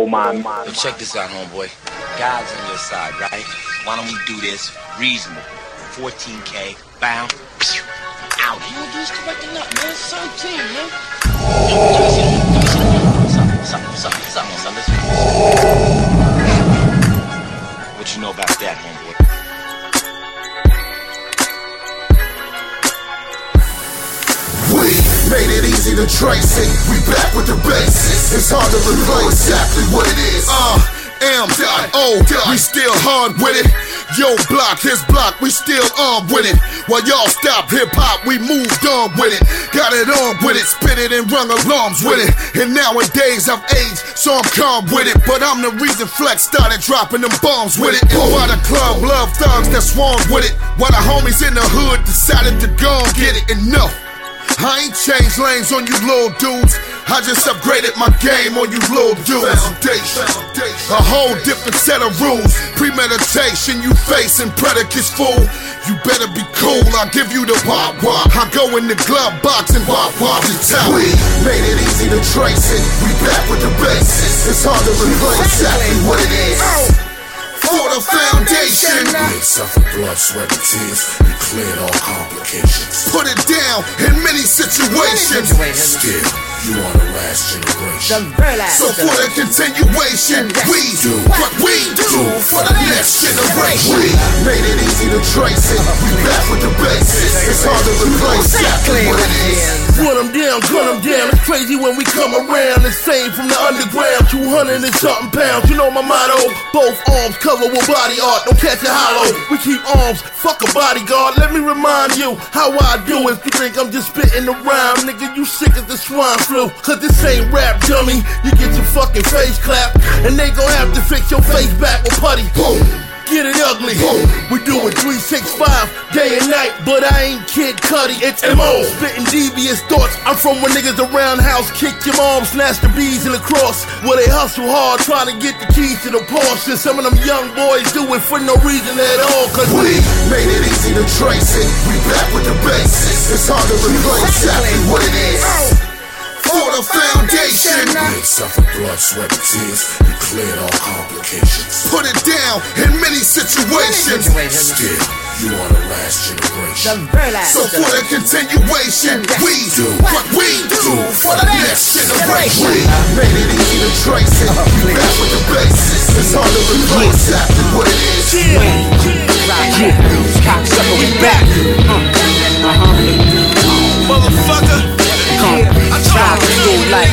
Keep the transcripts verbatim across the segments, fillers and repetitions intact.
mind. Yo, check this out, homeboy. God's on your side, right? Why don't we do this reasonable? fourteen K, bound, out. You don't do this correcting up, man. seventeen, man. Yo, let me see the let me see the What's up? What's up? What's up? What's up? What's up? Listen. What you know about that, homeboy? We made it easy to trace it. We back with the basics. It's hard to replace exactly what it is. Uh, M O, we still hard with it. Yo, block, his block, we still armed with it. While y'all stop hip-hop, we moved on with it. Got it on with it, spit it and rung alarms with it. And nowadays I've aged, so I'm calm with it. But I'm the reason Flex started dropping them bombs with it. And while the club love thugs that swarm with it, while the homies in the hood decided to go and get it. Enough. I ain't changed lanes on you little dudes. I just upgraded my game on you little dudes. Foundation, a whole different set of rules. Premeditation, you facing predicates, fool. You better be cool, I'll give you the wop wop. I go in the glove box and wop wop the top. We made it easy to trace it. We back with the basics. It's hard to replace exactly what it is. For the foundation, we suffered blood, sweat, and tears. We cleared all complications. Put it down in many situations. Still, you are the last generation. So for the continuation, we do what we do for the next generation. We made it easy to trace it. We back with the basics. It's hard to replace exactly what it is. Run them down, gun them down. It's crazy when we come around. The same from the underground. two hundred and something pounds. You know my motto. Both arms covered with body art. Don't catch it hollow. We keep arms. Fuck a bodyguard. Let me remind you how I do. If you think I'm just spitting the rhyme, nigga, you sick as the swine flu. Cause this ain't rap, dummy. You get your fucking face clapped, and they gon' have to fix your face back with putty. Boom. Get it ugly. We do it three sixty-five, day and night, but I ain't Kid Cudi, it's M O. Spitting devious thoughts. I'm from when niggas around house kick your mom, snatch the bees in the cross. Where they hustle hard, trying to get the keys to the Porsche. And some of them young boys do it for no reason at all. Cause we made it easy to trace it. We back with the basics. It's hard to replace exactly what it is. For the foundation, we suffered blood, sweat, and tears. We cleared all complications. Put it down in many situations. Still, you are the last generation. So for the continuation, we do what we do for the next generation. We made it easy to trace it. We back with the basics. It's hard to replace exactly what it is. Yeah, cocksucker, we back. Uh-huh. motherfucker. Come, try to do like,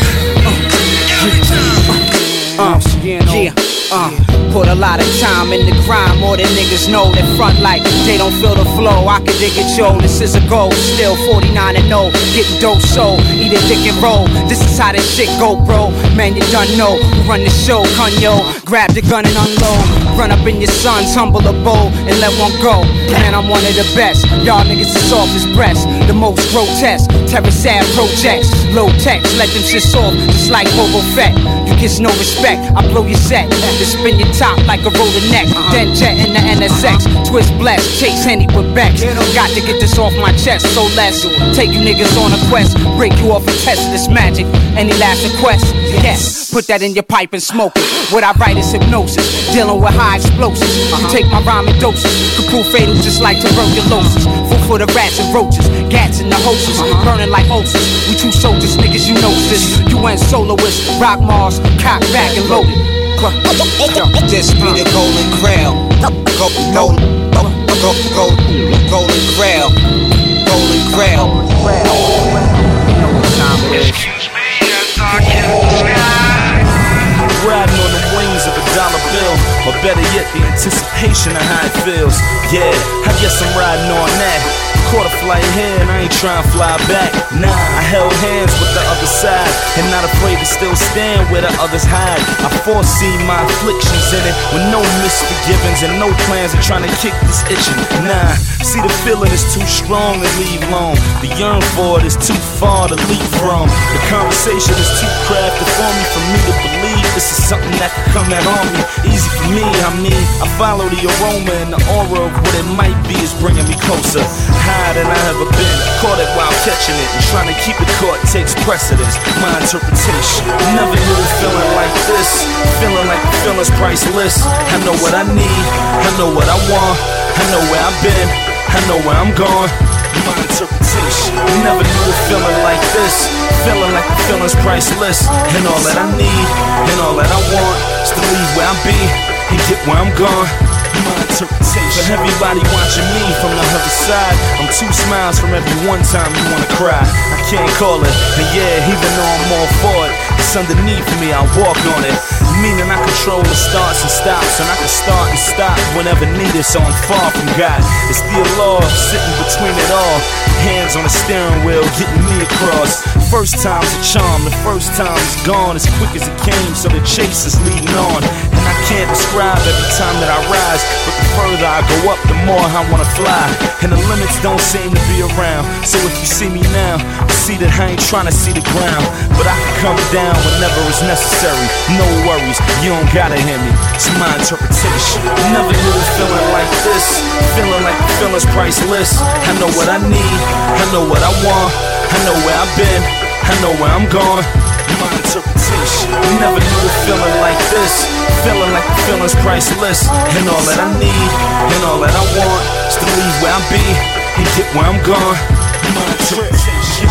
uh, uh, uh, yeah, uh, put a lot of time in the grind. More than niggas know that front like they don't feel the flow. I can dig it, yo, this is a goal. Still forty-nine and oh, getting dope, so eat a dick and roll. This is how this shit go, bro. Man, you done know who run the show, Cunyo. Grab the gun and unload. Run up in your sons, humble a bowl, and let one go. Man, I'm one of the best. Y'all niggas is off his breast. The most grotesque, terror sad projects. Low text, let them shit off, just like Boba Fett. You get no respect, I blow your set. Then spin your top like a roller neck. Then jet in the N S X. Twist blessed, chase Henny with Bex. Got to get this off my chest, so let's take you niggas on a quest. Break you off and test this magic. Any last request? Yes, put that in your pipe and smoke it. What I write is hypnosis, dealing with high explosives. You take my rhyme and doses, could prove fatal just like tuberculosis. Food for the rats and roaches, gats in the hoses, burning like ulcers. We true soldiers, niggas, you know this. You went soloist, rock Mars, cock back and loaded. This be the golden grail. Go, go, go, go, go, golden grail. Golden grail. Excuse me, yes, I can sky. Riding on the wings of a dollar bill, or better yet, the anticipation of how it feels. Yeah, I guess I'm riding on that. Caught a flight here and I ain't trying to fly back. Nah, I held hands with the other side, and not afraid to still stand where the others hide. I foresee my afflictions in it, with no misforgivings and no plans of trying to kick this itching. Nah, see the feeling is too strong to leave alone. The yearn for it is too far to leap from. The conversation is too crafted for me, for me to believe this is something that can come out on me. Easy for me, I mean, I follow the aroma and the aura of what it might be is bringing me closer. Higher than I ever been, caught it while catching it, and trying to keep it caught takes precedence. My interpretation, never knew a feeling like this. Feeling feeling's priceless. I know what I need, I know what I want, I know where I've been, I know where I'm going. My interpretation. Never knew a feeling like this. Feeling like the feeling's priceless. And all that I need, and all that I want is to leave where I be and get where I'm going. My interpretation. For everybody watching me from the other side, I'm two smiles from every one time you wanna cry. I can't call it, and yeah, even though I'm all for it, it's underneath me, I walk on it. Meaning I control the starts and stops, and I can start and stop whenever needed, so I'm far from God. It's the law sitting between it all. Hands on the steering wheel, getting me across. First time's a charm, the first time is gone as quick as it came, so the chase is leading on. And I can't describe every time that I rise, but the further I go up, the more I wanna fly. And the limits don't seem to be around, so if you see me now, see that I ain't trying to see the ground, but I can come down whenever it's necessary. No worries, you don't gotta hear me, it's my interpretation. Never knew a feeling like this, feeling like the feeling's priceless. I know what I need, I know what I want, I know where I've been, I know where I'm going. My interpretation. Never knew a feeling like this, feeling like the feeling's priceless. And all that I need, and all that I want is to leave where I be and get where I'm going. My interpretation.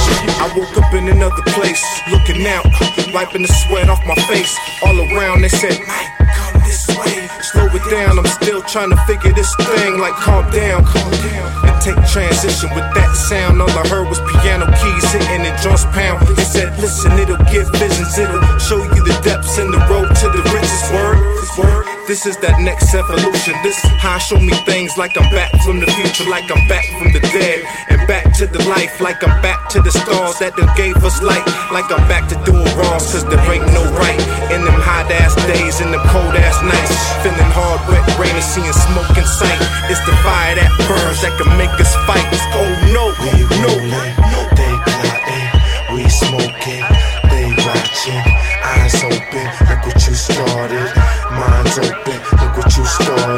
I woke up in another place, looking out, wiping the sweat off my face. All around they said, Mike, come this way. Slow it down, I'm still trying to figure this thing. Like calm down, calm down, and take transition with that sound. All I heard was piano keys hitting and drums pound. They said, listen, it'll give visions, it'll show you the depths and the road to the riches. Word, word. This is that next evolution. This how I show me things like I'm back from the future, like I'm back from the dead, and back to the life, like I'm back to the stars that done gave us light, like I'm back to doing wrongs, cause there ain't no right in them hot ass days, in them cold ass nights, feeling hard, wet, rain, and seeing smoke in sight. It's the fire that burns that can make us fight. Oh no, we no, rolling, no. They plotting, we smoking, they watching, eyes open, look what you started. Minds open, look what you started.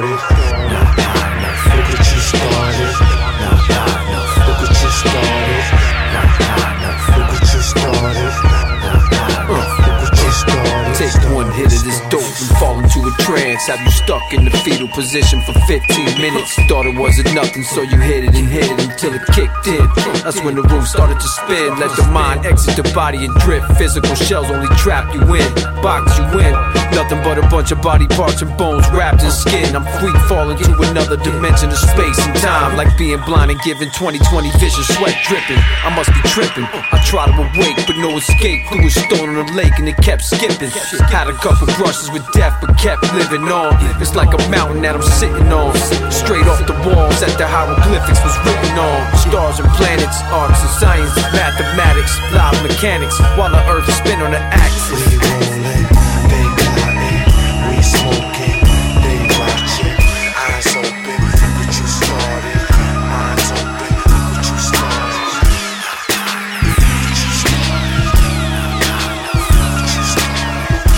Look what you started. Look what you started. Look what you started. Look what you started. Take one hit of this dope and fall into a trance. Have you stuck in the fetal position for fifteen minutes? Thought it wasn't nothing, so you hit it and hit it until it kicked in. That's when the room started to spin. Let the mind exit the body and drift. Physical shells only trap you in, box you in. Nothing but a bunch of body parts and bones wrapped in skin. I'm free falling to another dimension of space and time, like being blind and giving twenty twenty vision, sweat dripping. I must be tripping. I try to awake, but no escape. Threw a stone on a lake and it kept skipping. Had a couple brushes with death, but kept living on. It's like a mountain that I'm sitting on. Straight off the walls that the hieroglyphics was written on. Stars and planets, arts and science, mathematics, live mechanics, while the earth spin on the axis. We rolling, they plotting, we smoking, they watching, eyes open, look what you started. Minds open, look what you started. Look what you started. Look what you started.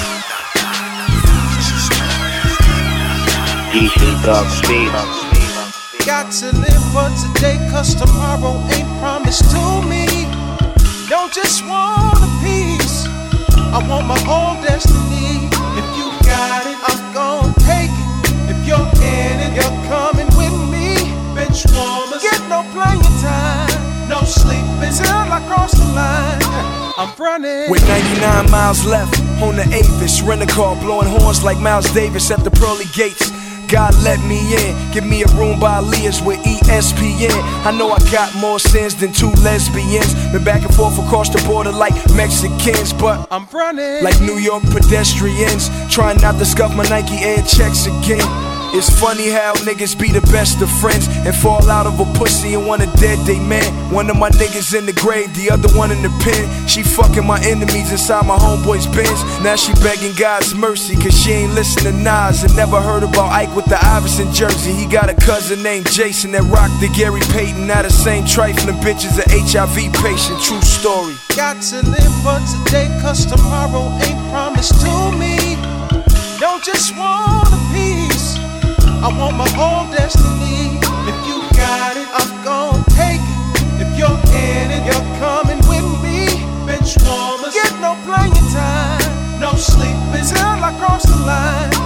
D C Dog Speed. Got to live for today, cause tomorrow ain't promised to me. Don't just want a piece, I want my own destiny. If you got it, I'm gon' take it. If you're in it, you're coming with me. Bench warmers, get no playing time, no sleeping till I cross the line. I'm running with ninety-nine miles left on the Avis. Rent a car, blowing horns like Miles Davis at the pearly gates. God let me in, give me a room by Leah's with E S P N. I know I got more sins than two lesbians. Been back and forth across the border like Mexicans, but I'm running like New York pedestrians, trying not to scuff my Nike Air checks again. It's funny how niggas be the best of friends and fall out of a pussy and want a dead day man. One of my niggas in the grave, the other one in the pen. She fucking my enemies inside my homeboy's Benz. Now she begging God's mercy cause she ain't listen to Nas and never heard about Ike with the Iverson jersey. He got a cousin named Jason that rocked the Gary Payton. Now the same trifling bitch is an H I V patient, true story. Got to live for today cause tomorrow ain't promised to me. Don't just want a piece, I want my own destiny. If you got it, I'm gon' take it. If you're in it, you're coming with me. Bench warmers, get no playing time, no sleeping till I cross the line. The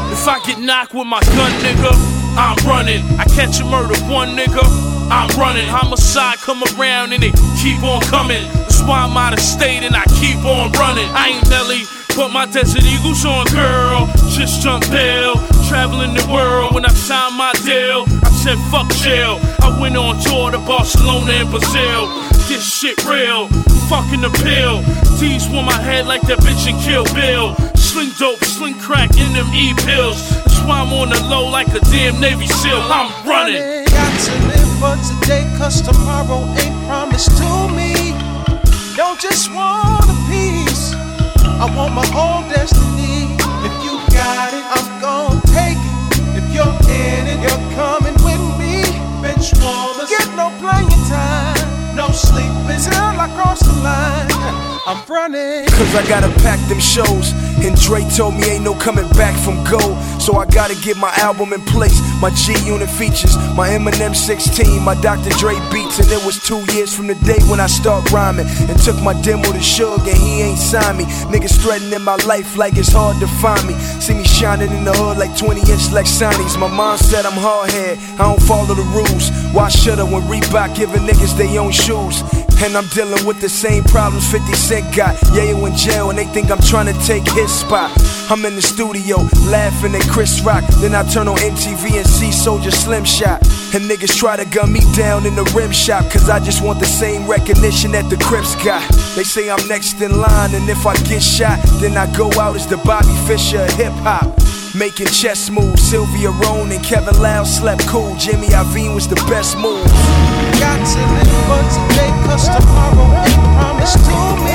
get knocked with my gun, nigga, I'm running. I catch a murder, one nigga, I'm running. Homicide come around and they keep on coming. That's why I'm out of state and I keep on running. I ain't Nelly, put my Desert Eagles on, girl. Just jumped bail, traveling the world. When I signed my deal, I said fuck jail. I went on tour to Barcelona and Brazil. This shit real, fucking the pill. D's want my head like that bitch in Kill Bill. Sling dope, sling crack in them E-pills. That's why I'm on the low like a damn Navy SEAL. I'm running. Got to live for today, cause tomorrow ain't promised to me. Don't just want a piece, I want my whole destiny. If you got it, I'm gon' take it. If you're in it, you're coming with me. Bench warmers, get no playing time, no sleeping till I cross the line. I'm running, cause I gotta pack them shows. And Dre told me ain't no coming back from gold. So I gotta get my album in place. My G-Unit features, my Eminem sixteen, my Doctor Dre beats. And it was two years from the day when I start rhyming. And took my demo to Suge and he ain't signed me. Niggas threatening my life like it's hard to find me. See me shining in the hood like twenty inch Lexanis. My mom said I'm hardhead, I don't follow the rules. Why should I when Reebok giving niggas they own shoes? And I'm dealing with the same problems fifty Cent got. Yeah, you in jail and they think I'm trying to take his spot. I'm in the studio laughing at Chris Rock. Then I turn on M T V and see Soulja Slim Shot. And niggas try to gun me down in the rim shop, cause I just want the same recognition that the Crips got. They say I'm next in line, and if I get shot, then I go out as the Bobby Fischer of hip hop. Making chess moves, Sylvia Rone and Kevin Loud slept cool. Jimmy Iovine was the best move. got to live for today, cause tomorrow ain't promised to me.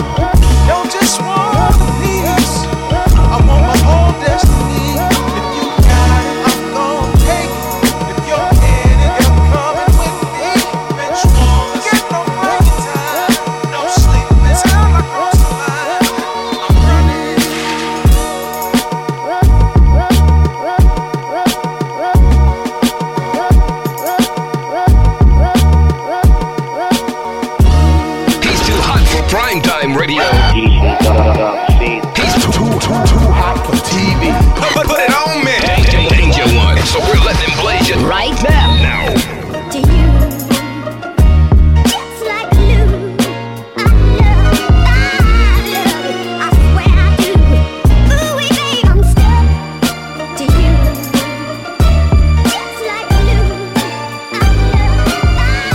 Don't just want a piece, I want my whole destiny. If you got it, I'm gon' take it. If you're in it, you're coming with me. Bitch, won't get no break time, no sleeping till I cross the line. I'm running. He's too hot for prime time radio. He's too, too, too, too hot for T V. Put, put it on me. Danger, danger one. So we're letting him blaze it right now. Now. To you, it's like glue. I love it, I love it, I swear I do. Ooh, we babe, I'm stuck. To you, it's like glue. I love it,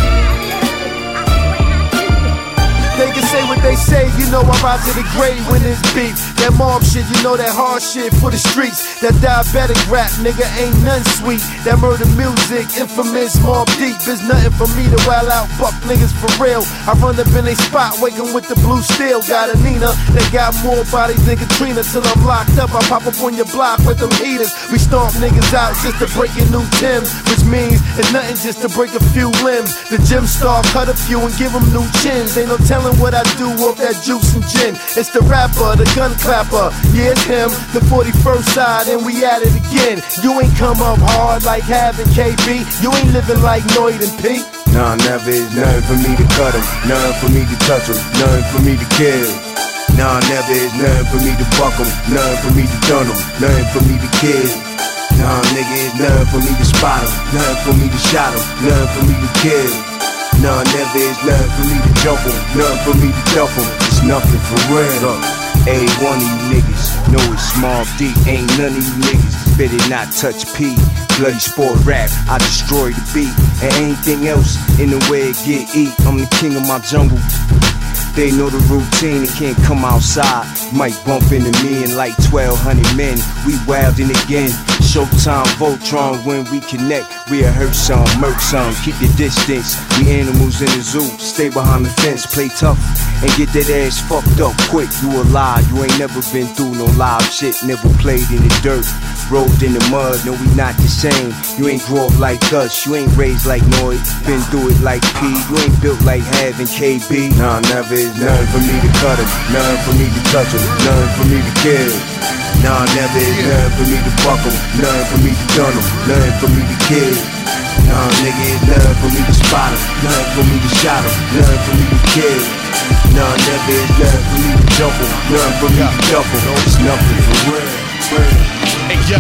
I love it, I swear I do. They can say what they say, you know I rise to the grave when it's beef. That mob shit, you know that hard shit for the streets. That diabetic rap, nigga, ain't none sweet. That murder music, infamous, mob deep. Is nothing for me to wild out, buck niggas for real. I run up in a spot, waking with the blue steel. Got a Nina that got more bodies than Katrina. Till I'm locked up, I pop up on your block with them heaters. We stomp niggas out just to break your new Timbs, which means it's nothing just to break a few limbs. The gym star cut a few and give them new chins. Ain't no telling what I do off that juice and gin. It's the rapper, the gun clapper. Yeah, it's him, the forty-first side, and we at it again. You ain't come up hard like having K B. You ain't living like Noyd and P. Nah, never is nothing for me to cut him, nothing for me to touch him, nothing for me to kill. Nah, never is nothing for me to buck him, nothing for me to dun him, nothing for me to kill. Nah, nigga, it's nothing for me to spot him, nothing for me to shot him, nothing for me to kill. Nah, never is nothing for me to jump him, nothing for me to duff him. It's nothing for real. A one of you niggas, know it's small D. Ain't none of you niggas better not touch P. Bloody sport rap, I destroy the beat. And anything else in the way it get eat. I'm the king of my jungle. They know the routine and can't come outside. Might bump into me and like twelve hundred men. We wildin' again. Showtime, Voltron, when we connect, we'll hurt some, murk some, keep your distance. We animals in the zoo, stay behind the fence, play tough, and get that ass fucked up quick. You alive, you ain't never been through no live shit, never played in the dirt, rolled in the mud, no we not the same. You ain't grow up like us, you ain't raised like Noyd, been through it like P, you ain't built like having K B. Nah, never is nothing for me to cut him, nothing for me to touch him, nothing for me to kill. Nah, never is nothing for me to fuck him, nothing for me to dun him, nothing for me to kill. Nah, nigga, it's nothing for me to spot him, nothing for me to shot him, nothing for me to kill. Nah, never is nothing for me to jump him, nothing for me to duff him. It's nothing for real. Hey yo,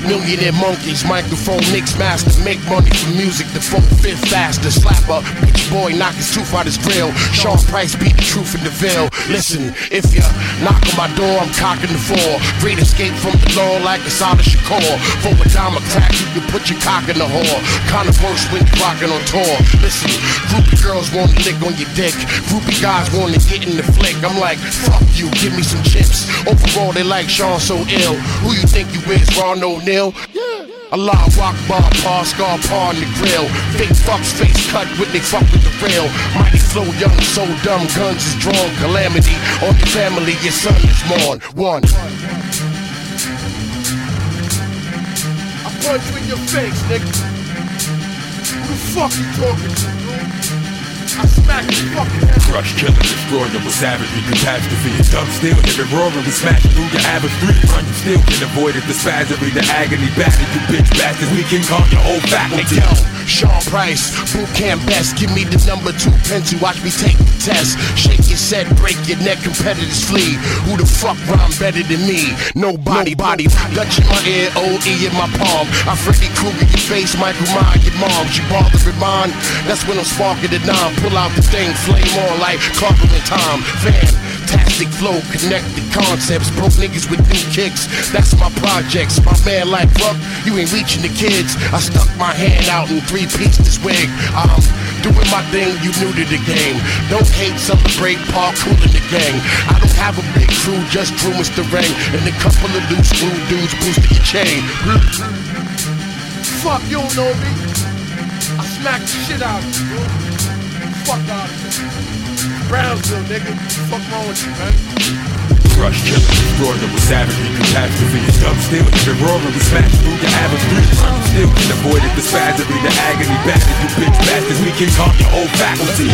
Millionaire monkeys, microphone mix master, make money from music, the folk fit faster. Slapper, bitch boy, knock his tooth out his grill. Sean Price beat the truth in the veil. Listen, if you knock on my door, I'm cocking the four. Great escape from the law like a solid Shakur. For a dime a crack, you can put your cock in the whore. Kinda worse when you're rockin' on tour. Listen, groupie girls wanna lick on your dick. Groupie guys wanna get in the flick. I'm like, fuck you, give me some chips. Overall, they like Sean so ill. Who you think you is, Ron O'Neal? Yeah. Allah Akbar, par, scar, par in the grill. Fake fucks, face cut when they fuck with the real. Mighty flow, young, so dumb, guns is drawn. Calamity on your family, your son is mourn. One. I punch you in your face, nigga. Who the fuck you talking to, dude? I smack your fucking head. Crush, killing, destroy them with savagery, catastrophe. It's dumb still, hear it roaring, we smash it through your average street. Run, you still can avoid it, the spasmery, the agony, battered, you bitch bastards. We can calm your whole faculty. Hey, yo, Sean Price, boot camp best. Give me the number two pencil, watch me take the test. Shake your set, break your neck, competitors flee. Who the fuck rhyme better than me? Nobody, body, Dutch in my ear, O E in my palm. I Freddy Krueger your face, Michael Myers your mom. She bothering mine, that's when I'm sparking the nine. Pull out the thing, flame on like Clark in time. Fantastic flow, connected concepts. Broke niggas with new kicks, that's my projects. My man like fuck, you ain't reaching the kids. I stuck my hand out in three piece this wig. I'm doing my thing, you new to the game. Don't hate, celebrate, park, cool in the gang. I don't have a big crew, just crew Mister Ring. And a couple of loose screw dudes boosting your chain. Fuck, you don't know me. I smack the shit out of you, bro. Fuck out of here. Brownsville, nigga. Fuck wrong with you, man? Crush, killing, destroy them with savagery, catastrophe. It's dumb still, hear it roaring, we smash through your average street. Run, you still can avoid it, the spasmery, the agony, battered, you bitch bastards. We can calm your whole faculty.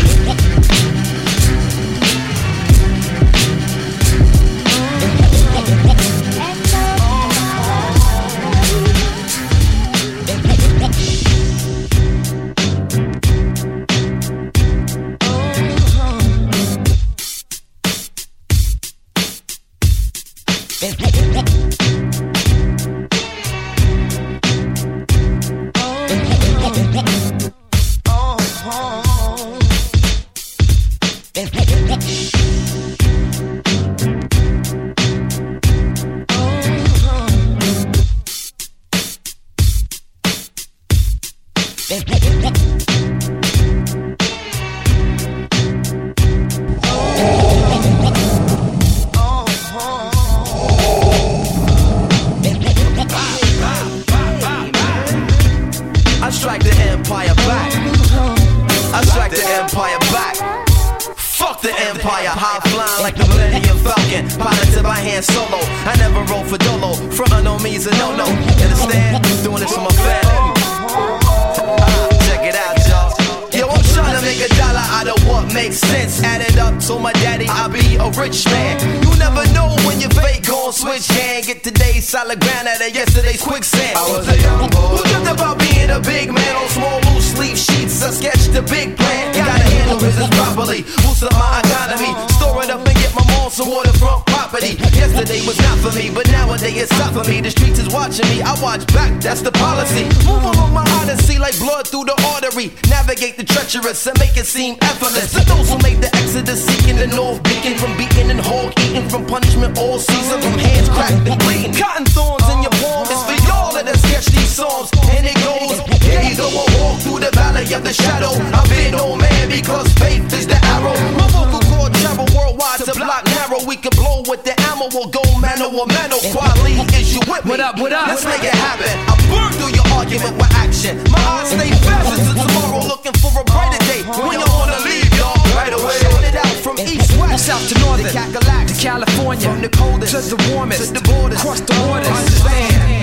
Solid ground out of yesterday's quicksand. I was a young boy who dreamt about being a big man on small loose sleeve sheets. I sketched a big plan. Gotta handle business properly. Boost up my economy. Store it up and get my mom some waterfront property. Yesterday was not for me, but nowadays it's not for me. The streets is watching me. I watch back. That's the policy. Move along my odyssey like blood through the artery. Navigate the treacherous and make it seem effortless. To those who made the exodus, seeking the north, beacon from beating and hog eating from punishment all season, from hands cracked and bleeding. Cotton thorns in your palm. It's for y'all that have sketched these songs. And it goes, here you go, I walk through the valley of the shadow. I've been no man because faith is the arrow. My vocal cord travel worldwide to block narrow. We can blow with the ammo or go mano or mano. Quality is you with me. What up, what up? Let's make it happen. I burn through your argument with action. My eyes stay fastened to tomorrow, looking for a brighter day. When you wanna leave, y'all, right away. Shout it out from east, west, south to northern, to Cadillac, to California, from the coldest to the warmest, to the borders, across the waters. Understand?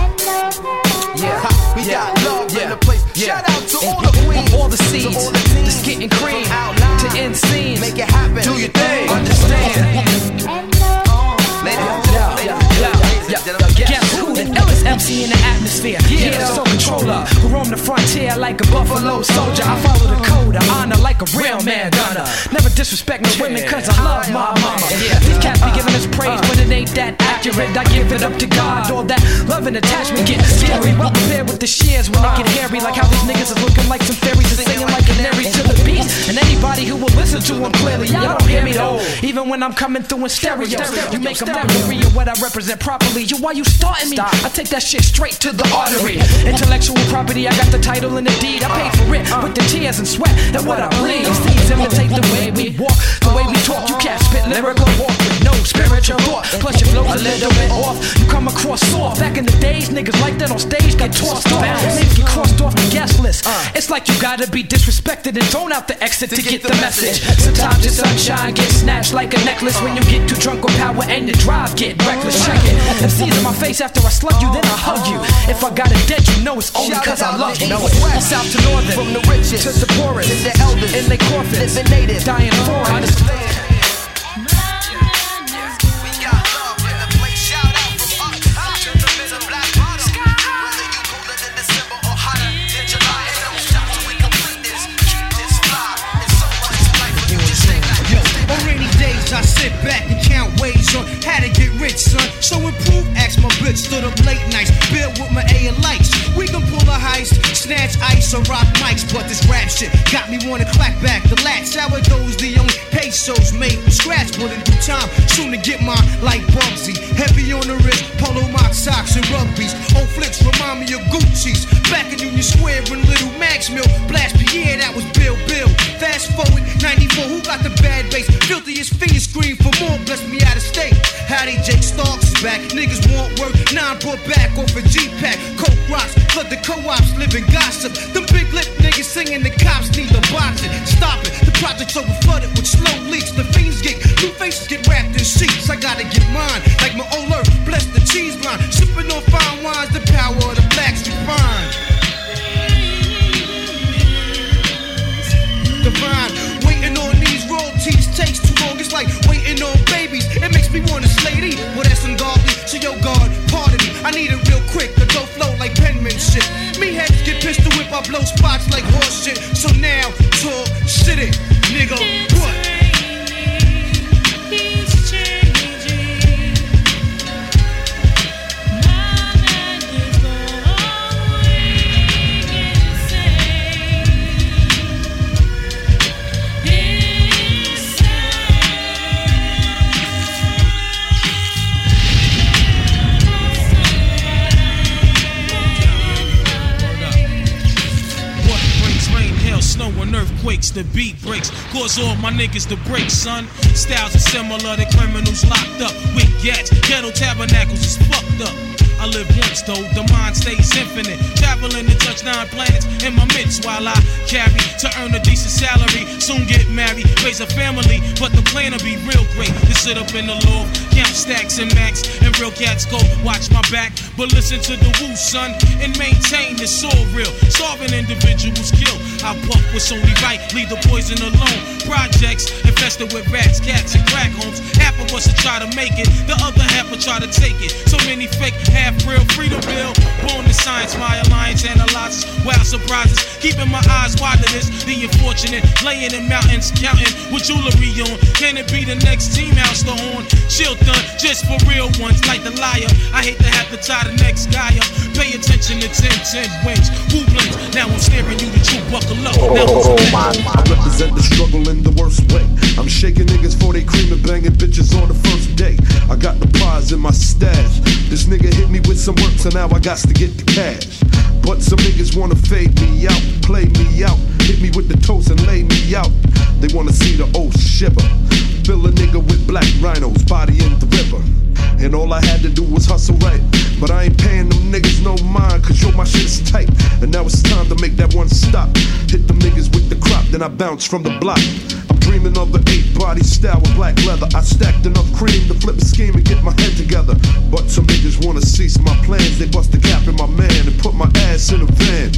Yeah, we yeah, got love yeah, in the place. yeah. Shout out to all the queens, all the seeds, to all the teams, just getting cream, out loud, to end scenes. Make it happen. Do your thing. Understand? Ladies and gentlemen, guess who the illest M C in the atmosphere. Yeah, the soul controller who roam the frontier like a buffalo soldier. I follow the code of honor like a real man gonna. Never disrespect no women cause I love my mama. These cats be giving us praise, but it ain't that accurate. I give it up to God. All that love and attachment get scary. Well prepared with the shears when they get hairy. Like how these niggas is looking like some fairies and singing like canaries to the beast. And anybody who will listen to them clearly, y'all don't hear me though. Even when I'm coming through in stereo, you make a mockery of what I represent properly. You, why you starting me? I take that shit straight to the artery. Intellectual property, I got the title and the deed. I paid for it with the tears and sweat and what I bleed. These imitate the way we walk, the way we talk. You can't spit lyrical walk with no spiritual thought. Plus your flow's a little bit off. You come across soft. Back in the days, niggas like that on stage got tossed off. Niggas get crossed off the guest list. It's like you gotta be disrespected and thrown out the exit to get the message. Sometimes your sunshine gets snatched like a necklace when you get too drunk with power and the drive get reckless. Check it. M C's in my face after I slug you, then I hug you. If I got it dead, you know it's only cause I love you. South to northern, from the richest to the poorest, in the elders, in their coffins, living native, dying foreign. Understand? I sit back and count ways on how to get rich, son. So improve, ask my bitch, stood up late nights, build with my A and lights. We can pull a heist, snatch ice or rock mics, but this rap shit got me wanna clap back the lats. How it goes, the only pesos made from scratch, but in due time, soon to get mine like Bugsy. Heavy on the wrist, polo mock socks and rugbies. Old flicks remind me of Gucci's. Back in Union Square in Little Max Mill, Blast Pierre, that was Bill Bill. Fast forward, ninety-four, who got the bad bass? Filthiest fiends scream for more, bless me out of state. Howdy, Jake Starks is back. Niggas want work, nine brought back off a G-Pack. Coke rocks, flood the co-ops, living gossip. Them big lip niggas singing, the cops need to box it. Stop it, the project's over flooded with slow leaks. The fiends get, new faces get wrapped in sheets. I gotta get mine, like my old earth, bless the cheese line. Sipping on fine wines, the power of the blacks refined. Divine, waiting on these royalties takes too long. It's like waiting on babies. It makes me wanna slay thee. Well, that's ungodly. So yo, God, pardon me. I need it real quick. The dough flow like penmanship. Me heads get pistol whip. I blow spots like horse shit. So now, talk shit it, nigga. What? Snow and earthquakes, the beat breaks, cause all my niggas to break, son. Styles are similar to criminals locked up with gats. Ghetto tabernacles is fucked up. I live once though, the mind stays infinite. Traveling to touch nine planets in my midst while I carry to earn a decent salary. Soon get married, raise a family, but the plan will be real great. To sit up in the loft, count stacks and max, and real cats go watch my back. But listen to the woo, son, and maintain it's all real. Starving individuals kill. I puff what's only right, leave the poison alone. Projects infested with rats, cats, and crack homes. Half of us will try to make it, the other half will try to take it. So many fake half real freedom bill. Born to science, my alliance analyzes wild surprises. Keeping my eyes wide to this, the unfortunate. Laying in mountains, counting with jewelry on. Can it be the next team house the horn? Chill done, just for real ones, like the liar. I hate to have to tie the next guy up. Pay attention to ten ten wings. Who blinks? Now I'm staring you the truth, buckle up. Now oh, my, my. I represent the struggle in the worst way. I'm shaking niggas for they cream and banging bitches on the first day. I got the prize in my stash. This nigga hit me with some work, so now I got to get the cash. But some niggas wanna fade me out, play me out, hit me with the toast and lay me out. They wanna see the old shiver. Fill a nigga with black rhinos, body in the river. And all I had to do was hustle right. But I ain't paying them niggas no mind, cause yo, my shit is tight. And now it's time to make that one stop. Hit them niggas with the crop, then I bounce from the block. I'm dreaming of the eight-body style with black leather. I stacked enough cream to flip a scheme and get my head together. But some niggas wanna cease my plans. They bust the cap in my man and put my ass in a van.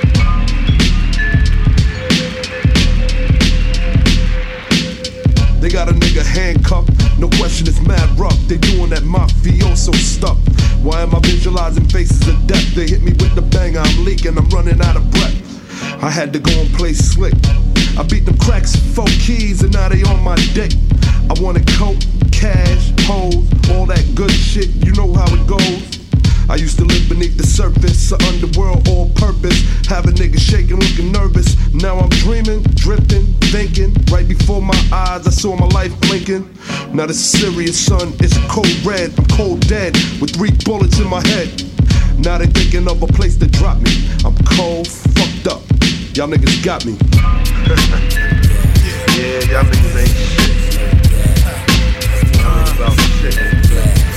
They got a nigga handcuffed. No question, it's mad rough. They doing that mafioso stuff. Why am I visualizing faces of death? They hit me with the banger, I'm leaking, I'm running out of breath. I had to go and play slick. I beat them cracks, four keys, and now they on my dick. I wanted coke, cash, hoes, all that good shit, you know how it goes. I used to live beneath the surface, a underworld all purpose. Have a nigga shaking, looking nervous. Now I'm dreaming, drifting, thinking. Right before my eyes, I saw my life blinking. Now this is serious, son, it's cold red. I'm cold dead, with three bullets in my head. Now they thinking of a place to drop me. I'm cold, fucked up. Y'all niggas got me. Yeah, y'all niggas ain't shit. Y'all niggas about shit.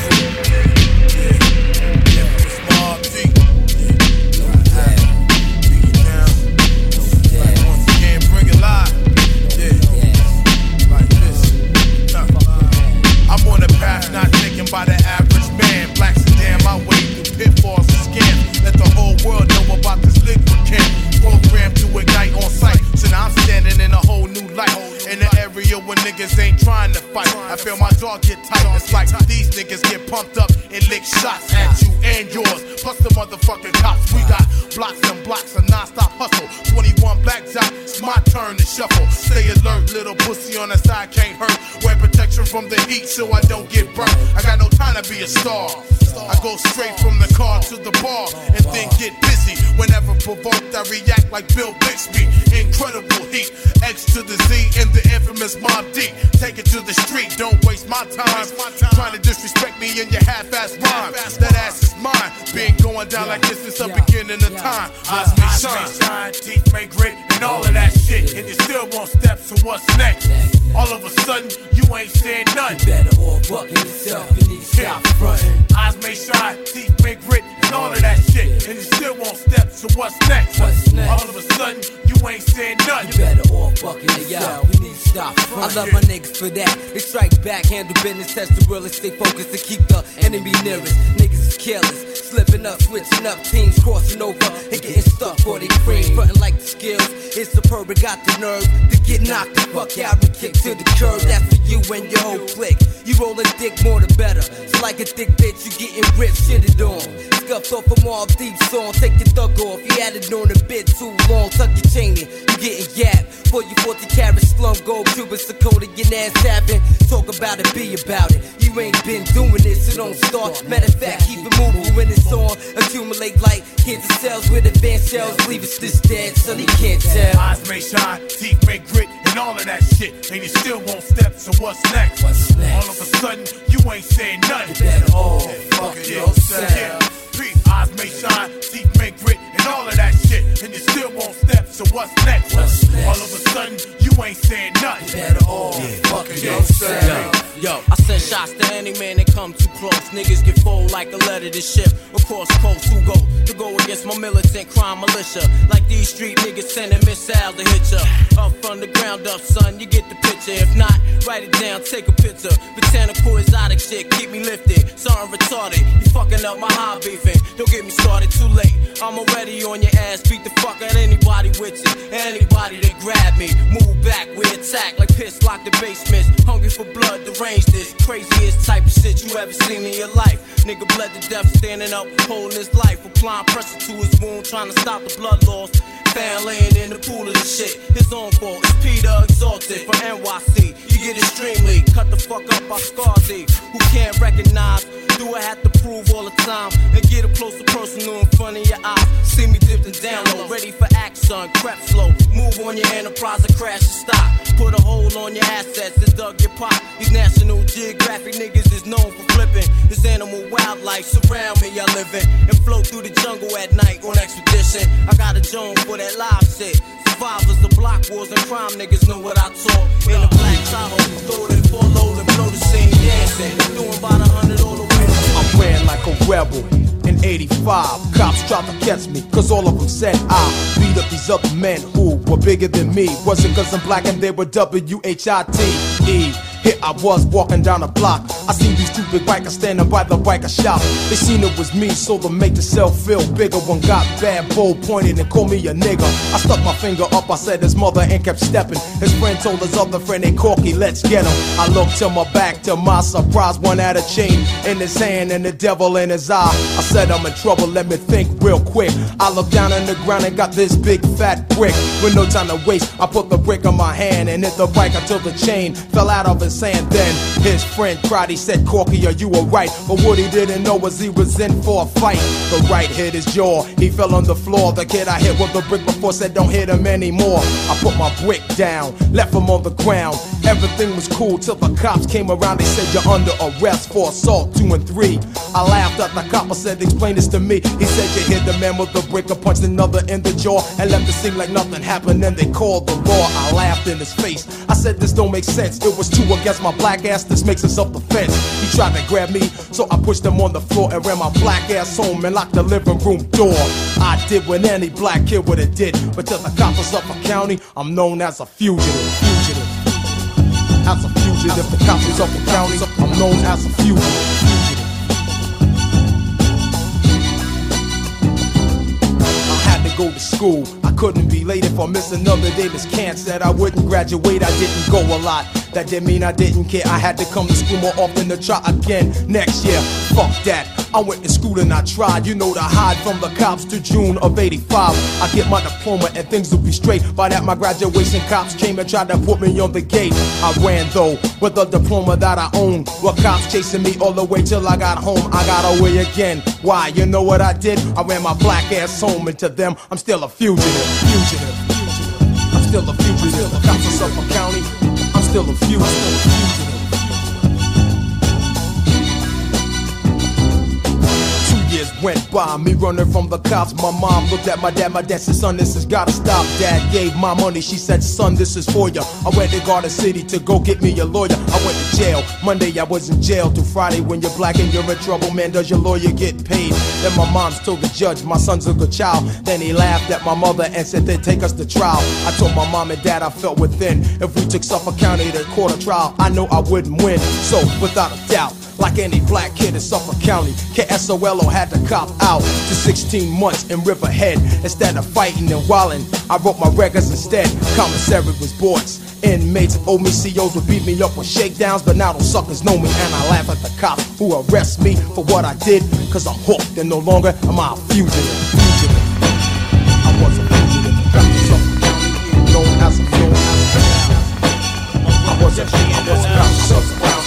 Not taken by the average man. Black sedan, my way through pitfalls and scams. Let the whole world know about this liquid camp. Programmed to ignite on sight. So now I'm standing in a whole new light. In the area where niggas ain't trying to fight. I feel my jaw get tight. It's like these niggas get pumped up and lick shots at you and yours. Plus the motherfucking cops. We got blocks and blocks of non-stop hustle. twenty-one black dot, it's my turn to shuffle. Stay alert, little pussy on the side can't hurt. Wear protection from the heat so I don't get burnt. I got no time to be a star. I go straight from the car to the bar and then get busy. Whenever provoked, I react like Bill Bixby. Incredible heat, X to the Z and the infamous Mob Deep. Take it to the street, don't waste my time trying to disrespect me in your half-ass rhyme. That ass is mine, been going down like this since the beginning of time. Eyes may shine, teeth may grit, and all of that shit. And you still won't step, so what's next? All of a sudden, you ain't saying nothing. You better all buck yourself, you need to stop frontin'. Eyes may shine, teeth may grit, and all of that shit. And you still won't step, so what's next? What's next? All of a sudden, you ain't saying nothing. You better all buck yourself, you need to stop frontin'. I love my niggas for that. They strike back, handle business, test the realest, stay focused to keep the enemy nearest. Niggas is careless, slipping up, switching up, teams crossing over and getting stuck for they cream. Frontin' like the skills, it's superb, it got the nerve to get knocked the fuck out and kick to the curb. That's for you and your whole clique. You rollin' dick more the better. So like a thick bitch, you getting ripped, shitted on. Scuffed off a Mob Deep song, take your thug off. You had it on a bit too long, tuck your chain in, you getting yapped. For you forty carat slum, gold, Cuban, Dakota, your ass tapping. Talk about it, be about it. You ain't been doing this, so don't start. Matter of fact, keep it moving when it's on. Accumulate like cancer cells with advanced shells. Leave us this dead, so they can't tell. Eyes may shine, teeth may grit, and all of that shit. And you still won't step, so what's next? What's next? All of a sudden, you ain't saying nothing. You better all fuck yourself. Yeah. Eyes may shine, teeth may grit, and all of that shit. And you still won't step, so what's next? What's next? All of a sudden, you ain't saying nothing. You better all fuck yourself. Yo, I send shots to any man that come too close. Niggas get fold like a letter to ship across coast. Who go to go against my militant crime militia? Like these street niggas sending missiles to hit ya. Up from the ground up, son, you get the picture. If not, write it down, take a picture. Botanical exotic shit, keep me lifted. Something retarded, you fucking up my high beefing. Don't get me started too late. I'm already on your ass, beat the fuck out anybody with you. Anybody that grab me, move back, we attack like piss locked the basements. Hungry for blood, deranged this craziest type of shit you ever seen in your life. Nigga bled to death, standing up, holding his life, applying pressure to his wound, trying to stop the blood loss. Fan laying in the pool of the shit. His own fault, it's Peter Exalted from N Y C. You get extremely cut the fuck up by Scarzy, who can't recognize. Do I have to prove all the time and get a closer personal in front of your eye? See me dipped and down low, ready for action, crap slow. Move on your enterprise and crash and stop. Put a hold on your assets and dug your pot. These National Geographic niggas is known for flipping. This animal wildlife surround me, I live in. And float through the jungle at night on expedition. I got a Joan for that live shit. Survivors of block wars and crime niggas know what I talk. In the black Tahoe, throw it in four load and blow the scene dancing. Doing about a hundred all the way. I ran like a rebel in eighty-five. Cops tried to catch me, cause all of them said I beat up these other men who were bigger than me. Wasn't cause I'm black and they were W H I T E. Here I was walking down the block. I seen these two big bikers standing by the biker shop. They seen it was me, so to make themselves feel bigger. One got bad, bold, pointed, and called me a nigga. I stuck my finger up, I said his mother, and kept stepping. His friend told his other friend, hey Corky, let's get him. I looked to my back, to my surprise, one had a chain in his hand and the devil in his eye. I said I'm in trouble, let me think real quick. I looked down on the ground and got this big fat brick. With no time to waste, I put the brick in my hand and hit the bike until the chain fell out of his hand. Then his friend cried, he said, Corky, are you alright? But what he didn't know was he was in for a fight. The right hit his jaw, he fell on the floor. The kid I hit with the brick before said don't hit him anymore. I put my brick down, left him on the ground. Everything was cool till the cops came around. They said you're under arrest for assault two and three. I laughed at the cop, I said explain this to me. He said you hit the man with the brick, or punched another in the jaw and left it seem like nothing happened. Then they called the law. I laughed in his face, I said this don't make sense. It was two against my black ass, this makes us up the fence. He tried to grab me, so I pushed him on the floor and ran my black ass home and locked the living room door. I did what any black kid would have did, but to the cops of Suffolk County, I'm known as a fugitive. Fugitive. As a fugitive, the cops of Suffolk County, I'm known as a fugitive. Go to school, I couldn't be late if I missed another day. Miss Kant said I wouldn't graduate, I didn't go a lot. That didn't mean I didn't care, I had to come to school more often to try again next year. Fuck that, I went to school and I tried, you know, to hide from the cops to June of eighty-five. I get my diploma and things will be straight. By that my graduation cops came and tried to put me on the gate. I ran though, with the diploma that I own. With cops chasing me all the way till I got home. I got away again, why? You know what I did? I ran my black ass home, and to them, I'm still a fugitive. Fugitive, fugitive. I'm still a fugitive. The cops of Suffolk County, I'm still a fugitive. Years went by, me running from the cops. My mom looked at my dad, my dad said, son, this has gotta stop. Dad gave my money, she said, son, this is for ya. I went to Garden City to go get me a lawyer. I went to jail, Monday I was in jail. Till Friday, when you're black and you're in trouble, man, does your lawyer get paid? Then my mom's told the judge, my son's a good child. Then he laughed at my mother and said they'd take us to trial. I told my mom and dad I felt within, if we took Suffolk County to court of trial, I know I wouldn't win. So without a doubt, like any black kid in Suffolk County, K S O L O had to cop out to sixteen months in Riverhead. Instead of fighting and wildin', I wrote my records instead. Commissary was boards. Inmates owe me, C Os would beat me up with shakedowns, but now those suckers know me, and I laugh at the cops who arrest me for what I did, cause I'm hooked and no longer am I a fugitive. Fugitive. I was a fugitive. Cops of Suffolk County, known as a fugitive. I was a, I was a cop of Suffolk County.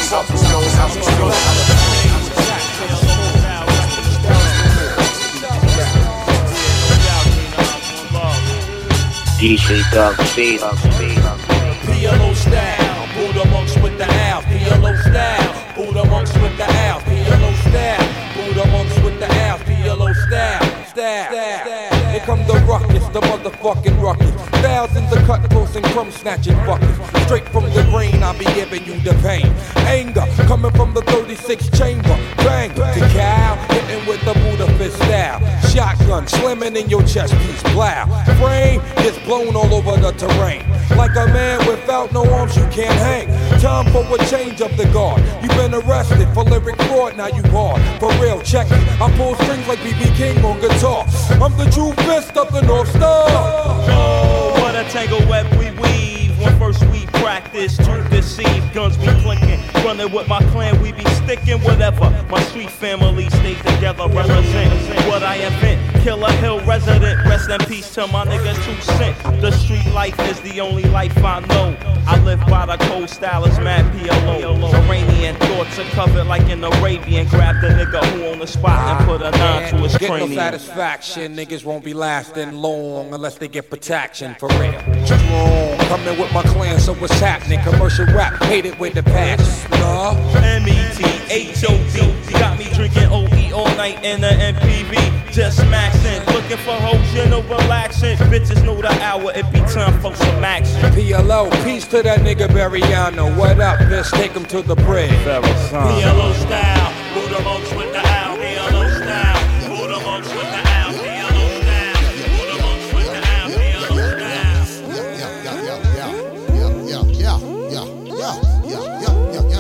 D J Dog Speed. P L O style, Buddha monks with the Al. P L O style, Buddha monks with the Al. P L O style, Buddha monks with the Al. P L O style, style. Here come the ruckus, the motherfucking ruckus. Thousands of cutthroats and crumb snatching fuckers. Straight from the brain, I be giving you the pain. Anger coming from the thirty-six chamber. Bang, to cow, hitting with the Buddha fist style. Shotgun slamming in your chest piece, blow. Frame gets blown all over the terrain. Like a man without no arms, you can't hang. Time for a change of the guard. You've been arrested for lyric fraud, now you hard. For real, check it. I pull strings like B B King on guitar. I'm the true fist of the North Star. Oh, what a tangle web we weave. When first we practice to deceive, guns be clinking. Running with my clan, we be sticking. Whatever, my street family stay together. Represent what I invent. Killer Hill resident, rest in peace to my nigga Two Cent. The street life is the only life I know. I live by the cold style, it's mad P L O. Iranian thoughts are covered like an Arabian. Grab the nigga who on the spot and put a nine to his Get cranium. no satisfaction, niggas won't be lasting long unless they get protection, for real. Strong, coming with my clan, so what's happening? Commercial rap, hate it with the passion. Nah. M E T H O D, got me drinking O E all night in the M P V. Just maxing, looking for hoes, you know, relaxing. Bitches know the hour, it be time for some action. P L O, peace to that nigga Bariano. What up, bitch? Take him to the bridge. P L O style, Buddha monks with the owl. P L O style, Buddha monks with the owl. P L O style, Buddha monks with the owl. P L O style. Yeah, yeah, yeah, yeah, yeah, yeah, yeah, yeah, yeah, yeah, yeah, yeah.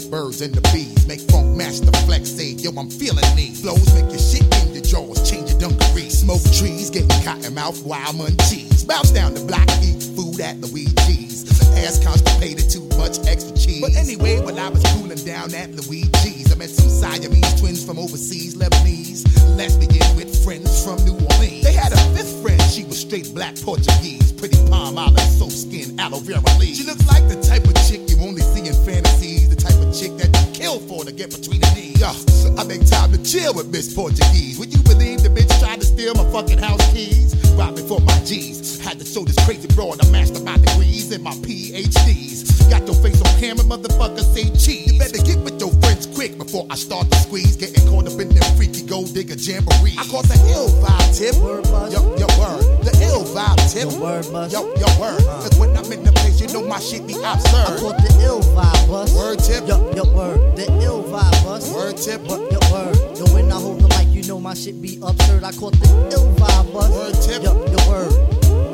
birds and the bees. Make funk master flex say, yo, I'm feeling these. Flows make your shit in your drawers, change your dungarees. Smoke trees, getting cotton mouth, wild munchies. Bounce down the block, eat food at Luigi's. Ass constipated, too much extra cheese. But anyway, when I was cooling down at Luigi's, I met some Siamese twins from overseas, Lebanese. Lesbian with friends from New Orleans. They had a fifth friend, she was straight black Portuguese. Pretty palm olive, soap skin, aloe vera leaves. She looks like the type of chick you only see in fantasies. The type of chick that you kill for to get between the knees. Uh, I make time to chill with Miss Portuguese. Would you believe the bitch tried to steal my fucking house keys? Robbing for my G's. Had to show this crazy broad I mastered my degrees and my P H Ds. Got your face on camera, motherfucker, say cheese. You better get with your friends quick before I start to squeeze. Getting caught up in them freaky gold digger jamboree. I caught the ill vibe tip. Yo, yo, word. The ill vibe tip. Yo, word, bus. Yo, yo, word. Cause when I'm in the place, you know my shit be absurd. I caught the ill vibe bus. Word tip. Yo, yo, word. The ill vibe bus. Word tip. Yo, word. Yo, when I hold the mic, you know my shit be absurd. I caught the ill vibe bus. Word tip. Yo, yo, word.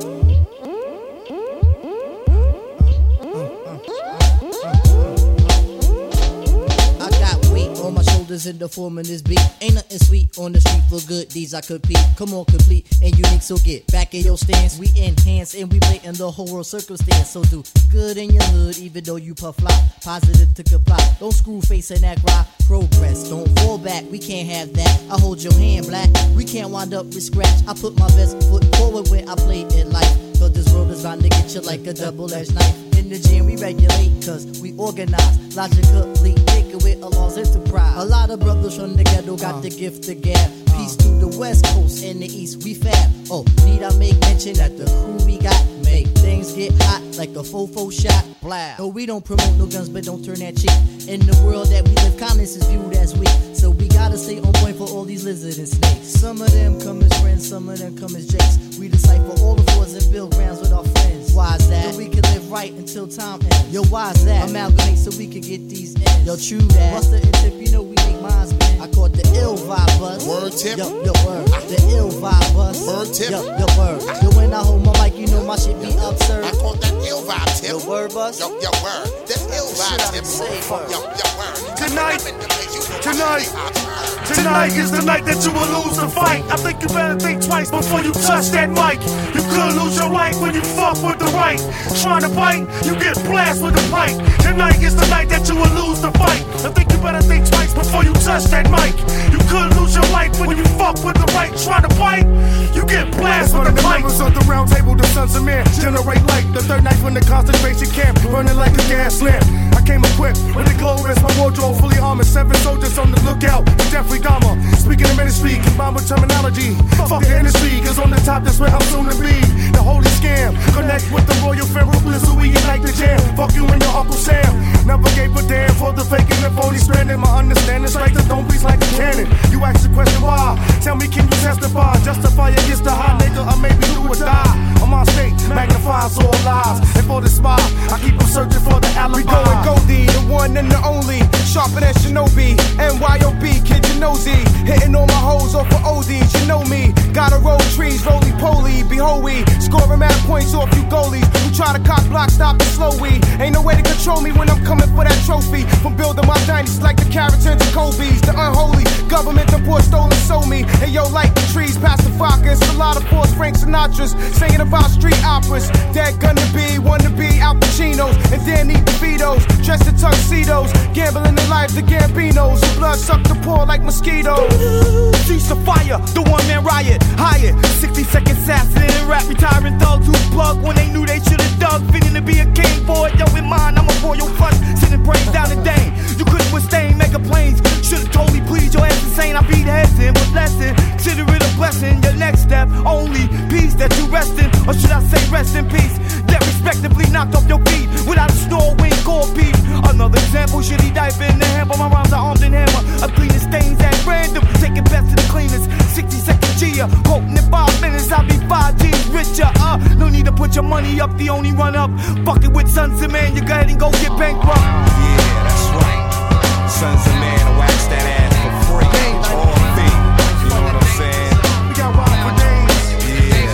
In the form of this beat, ain't nothing sweet on the street for good deeds I could peep. Come on, complete and unique, so get back in your stance. We enhance and we blatant the whole world circumstance. So do good in your hood, even though you puff flop. Positive to comply. Don't screw face and act right. Progress, don't fall back. We can't have that. I hold your hand, black. We can't wind up with scratch. I put my best foot forward when I play it life. Cause this world is bound to get you like a double-edged knife. In the gym we regulate, cause we organize. Logically, take away a lost enterprise. A lot of brothers from the ghetto got the gift to gab. Peace to the west coast and the east, we fab. Oh, need I make mention that the crew we got make things get hot like a fofo shot. Blah. No, we don't promote no guns, but don't turn that cheek. In the world that we live, kindness is viewed as weak. So we gotta stay on point for all these lizards and snakes. Some of them come as friends, some of them come as jakes. We decipher all the flaws and build grounds with our friends. Why's that? So we can live right until time ends. Yo, why's that? Amalgamate so we can get these ends. Yo, true that. Buster and Tip, you know we make minds bend. I caught the ill vibe bus. Word tip. Yo, yo, word. The ill vibe bus. Word tip. Yo, yo, word. Yo, when I hold my mic, you know my shit be absurd. I caught that ill vibe tip. Yo, word bus. Yo, yo, word. That ill vibe tip. Yo, yo, word. Tonight, tonight, tonight is the night that you will lose the fight. I think you better think twice before you touch that mic. You could lose your life when you fuck with the right. Trying to bite, you get blasted with the pipe. Tonight is the night that you will lose the fight. I think you better think twice before you touch that mic. You could lose your life when you fuck with the right. Trying to bite, you get blasted with the pipe. Members of the round table, the sons of men generate light. The third night when the concentration camp burning like a gas lamp. I came equipped with the glow as my wardrobe fully armored. Seven soldiers on the lookout. Jeffrey Dahmer, speaking in ministry, combined with terminology. Fuck the industry, cause on the top that's where I'm soon to be. The holy scam, connect with the royal pharaoh, so we unite the jam. Fuck you and your Uncle Sam. Never gave a damn for the faking and phony stranded. My understanding's right, so don't breathe like a cannon. You ask the question why? Tell me, can you testify? Justify against the high nigga, or maybe do or die. I'm on state, magnifies all lies. And for the spy, I keep them searching for the alibi. We going Goldie, the one and the only. Sharper than Shinobi, N Y O B, kid you nosy. Hitting all my hoes off for O Ds, you know me. Gotta roll trees, roly poly, behold we. Scoring mad points off you goalies. Who try to cock block, stop the slow weed. Ain't no way to control me when I'm coming for that trophy. From building my dynasties like the carrots and Jacobies. The unholy government, the poor stolen sold me. Hey yo, like the trees, past the vodka. It's a lot of force, Frank Sinatra's. Singing about street operas. Dead gonna be, wanna be Al Pacinos. And then need the Vitos. Dressed in tuxedos. Gambling the lives of Gambinos. Who blood suck the poor like mosquitoes. Cease the fire, the one man riot. Hired, sixty second assassin and rap retiring thugs who plug when they knew they should've dug. Fitting to be a king boy, yo in mind, I'm a royal punch. Sending brains down the Dane. You couldn't withstand mega planes. Should've told me please, your ass insane. I beat heads in with lesson. Consider it a blessing. Your next step, only peace that you rest in. Or should I say rest in peace? Get respectively knocked off your feet without a snore, wing, or beef. Another example, should he dive in the hammer? My rhymes are armed and hammer. A cleaning stains at random. Taking best to the cleaners. sixty second G-ya. Quoting in five minutes, I'll be five G's richer. Uh, no need to put your money up, the only run up. Bucket with Sons of Man, you go ahead and go get bankrupt. Yeah, that's right. Sons of Man, I wax that ass for free. All fee. You know what I'm saying? We got rhyme for days. Yeah.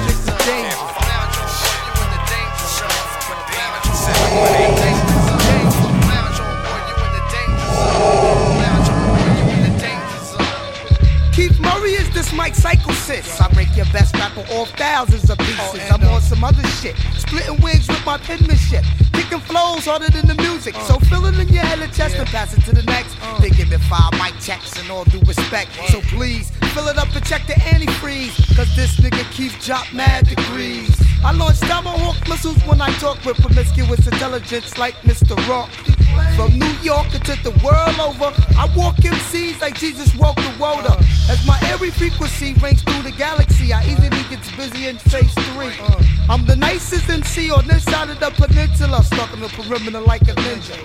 mic psychosis. I break your best rapper off thousands of pieces. I'm on some other shit, splitting wigs with my penmanship, kicking flows harder than the music. So fill it in your head and chest and pass it to the next. They give me five mic checks and all due respect. So please fill it up and check the antifreeze, cause this nigga keeps drop mad degrees. I launch tomahawk missiles when I talk with promiscuous intelligence like Mister Rock. From New York to the world over, I walk M Cs like Jesus walked the water. As my airy frequency rings through the galaxy, I easily gets busy in phase three. I'm the nicest M C on this side of the peninsula, stalking the perimeter like a ninja.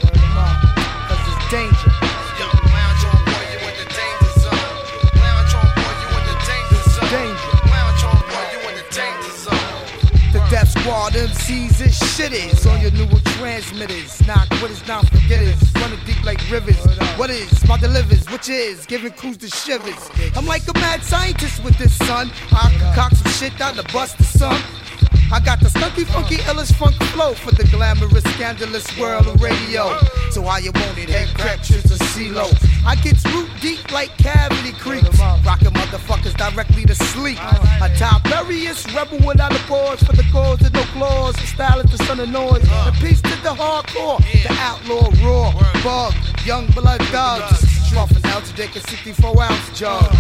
Cause it's danger. Yo, lounge on boy, you in the danger zone. Lounge on boy, you in the danger zone. Danger. Lounge on boy, you in the danger zone. The Death Squad M Cs is shitters on your newer transmitters. Not quitters, not forgetters. Running deep like rivers. What is my delivers? Which is giving crews the shivers. I'm like a mad scientist with this son. I concoct some shit out to bust the sun. I got the stunky, funky, illish funk flow for the glamorous, scandalous world of radio. So how you want it, head craptures or CeeLo. I get root deep like cavity creeps, rocking motherfuckers directly to sleep. A Tiberius rebel without a pause for the cause of no claws. The style is the son of noise. A piece to the hardcore, the outlaw raw, bug, young blood dogs. Dropping out to take a sixty-four ounce jugs.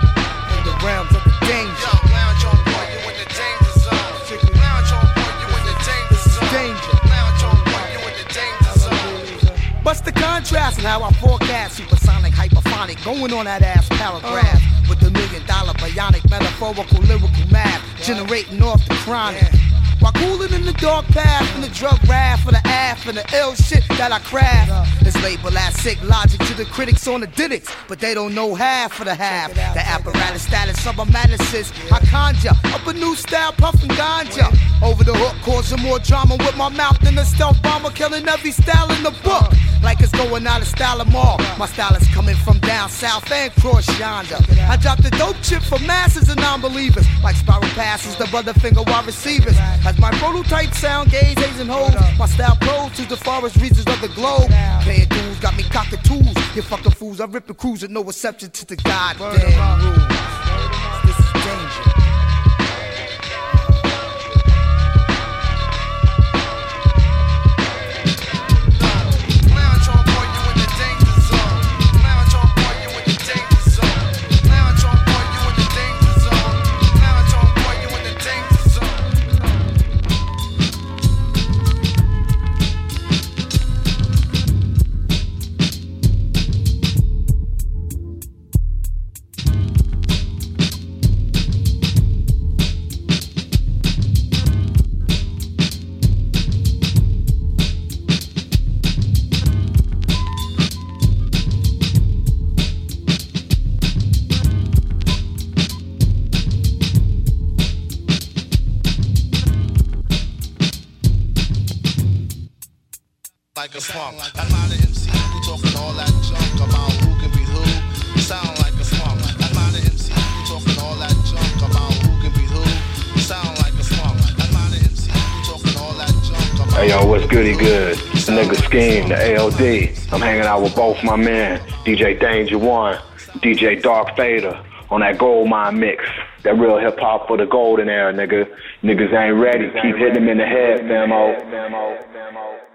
In the realms of the danger. Yo, lounge on boy, you in the danger zone. Lounge on boy, you in the danger zone. Danger. Lounge on boy, you in the danger zone. What's the contrast in how I forecast supersonic, hyperphonic, going on that ass paragraph uh. with the million dollar bionic, metaphorical, lyrical math, generating off the chronic. While cooling in the dark path and the drug wrath for the aff and the ill shit that I craft. It's labeled as sick logic to the critics on the didicks, but they don't know half of the half. The apparatus status of a madness, I conjure up a new style, puffin' ganja. Over the hook, causing more drama with my mouth than a stealth bomber, killing every style in the book. Like it's going out of style of all. My style is coming from down south and cross yonder. I drop the dope chip for masses and non-believers. Like spiral passes, the brother finger wide receivers. As my prototype sound, gays, A's and hoes. My style pros to the forest regions of the globe. Paying dues got me cockatoos. You fucking fools, I rip a cruise with no exception to the goddamn rules. This is danger. Like a funk. A lot of M Cs who talking all that junk about who can be who. Sound like a funk. A lot of M Cs who talking all that junk about who can be who. Sound like a funk. A lot of M Cs who talking all that junk about. Hey yo, what's goody good? The nigga Scheme, the A L D. I'm hanging out with both my men, D J Danger One, D J Dark Fader, on that Gold Mine mix. That real hip hop for the golden era, nigga. Niggas ain't ready. Keep hitting them in the head, famo.